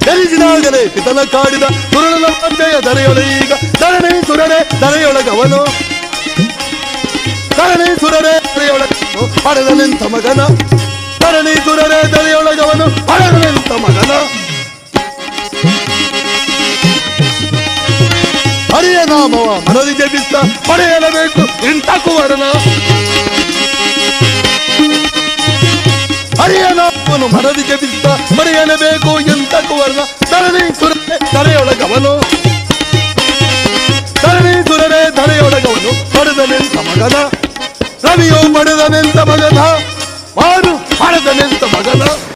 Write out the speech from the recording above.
ಎನಿಸಿದಾಗಲೇ ಪಿತನ ಕಾಡಿದ ಸುರುಳನ ಮಂಡೆಯ ಧರೆಯೊಳಗೀಗ ಧರಣಿ ಸುರರೆ ಧರೆಯೊಳಗವನು ಧರಣಿ ಸುರರೆ ಧರೆಯೊಳಗವನು ಪಡೆದನೆಂತ ಮಗನ ಧರಣಿ ಸುರರೆ ಧರೆಯೊಳಗವನು ಪಡೆದನೆಂತ ಮಗನ ಹರಿಯ ನಾಮವ ಮನದಿ ಜಪಿಸ್ತ ಪಡೆಯಲೇಬೇಕು ಇಂಥ ಕುವರನ ಹರಿಯ ನಾಮವನ್ನು ಮನದಿ ಜಪಿಸ್ತ ಪಡೆಯಲೇಬೇಕು ಎಂಥ ಕುವರನ ಧರಣಿ ಸುರರೆ ಧರೆಯೊಳಗವನು ಧರಣಿ ಸುರರೆ ಧರೆಯೊಳಗವನು ಪಡೆದನೆಂತ ಮಗನ ರವಿಯು ಪಡೆದನೆಂತ ಮಗನ ವಾರು ಪಡೆದನೆಂತ ಮಗನ